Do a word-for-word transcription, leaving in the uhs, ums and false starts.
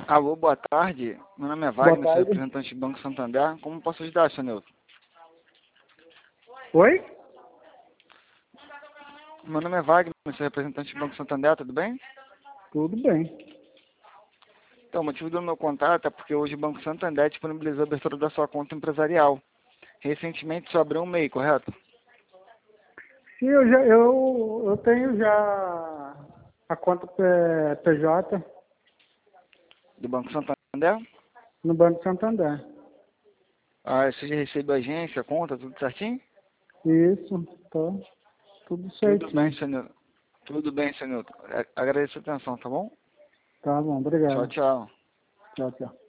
Alô, boa tarde. Meu nome é Boa Wagner, sou tarde. representante do Banco Santander. Como posso ajudar, senhor Nilton? Oi? Meu nome é Wagner, sou representante do Banco Santander, tudo bem? Tudo bem. Então, o motivo do meu contato é porque hoje o Banco Santander disponibilizou a abertura da sua conta empresarial. Recentemente só abriu um MEI, correto? Sim, eu, já, eu, eu tenho já a conta P- PJ Do Banco Santander? no Banco Santander. Ah, você já recebeu a agência, a conta, tudo certinho? Isso, tá tudo Tudo bem, certinho. senhor Nilton. Tudo bem, senhor Nilton. A- Agradeço a atenção, tá bom? Tá bom, Tchau, obrigado. tchau. Tchau, tchau.